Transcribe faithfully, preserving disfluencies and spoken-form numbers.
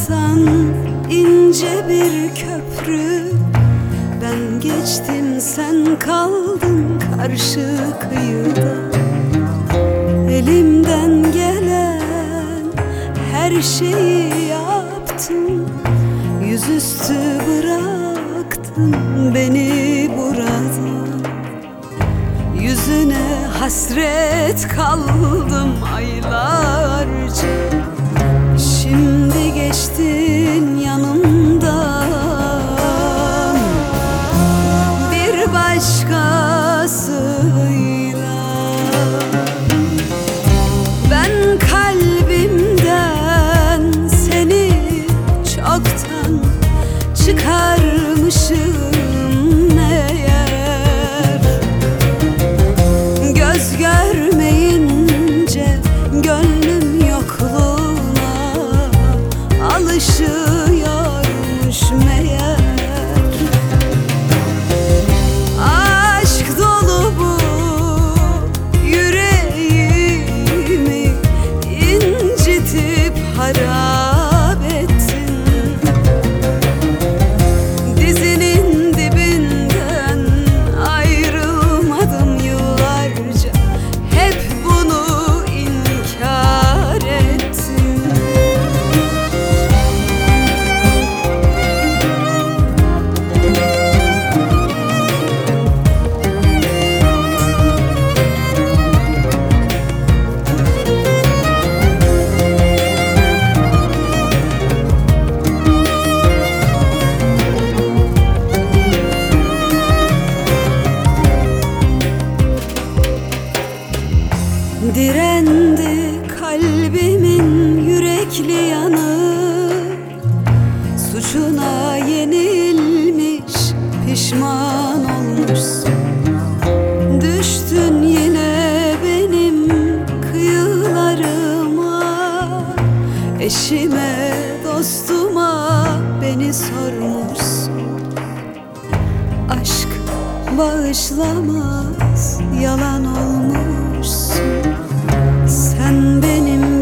yapsan ince bir köprü, ben geçtim sen kaldın karşı kıyıda. Elimden gelen her şeyi yaptım, yüzüstü bıraktın beni burada. Yüzüne hasret kaldım aylarca. Şimdi geçtin yanımdan bir başkasıyla. Ben kalbimden seni çoktan çıkarmışım meğer. Göz görmeyince gönlüm yokluğuna alışıyormuş meğer. Aşk dolu bu yüreğimi incitip harap ettin. Dizinin dibinden ayrılmadım yıllarca, hep bunu inkar ettim. Direndi kalbimin yürekli yanı, suçuna yenilmiş pişman olmuşsun. Düştün yine benim kıyılarıma, eşime dostuma beni sormuşsun. Aşk bağışlamaz, yalan olmuşsun. Sen benim